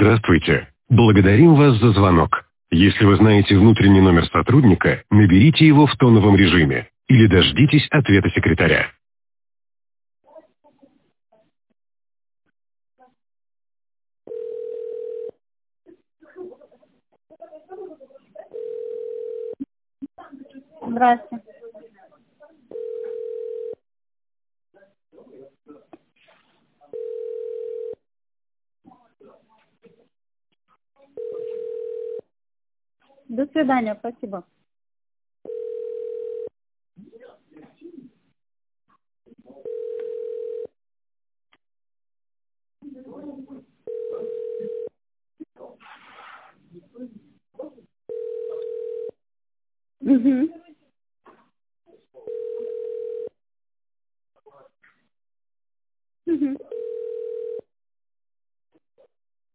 Здравствуйте. Благодарим вас за звонок. Если вы знаете внутренний номер сотрудника, наберите его в тоновом режиме или дождитесь ответа секретаря. Здравствуйте. До свидания, спасибо. Угу.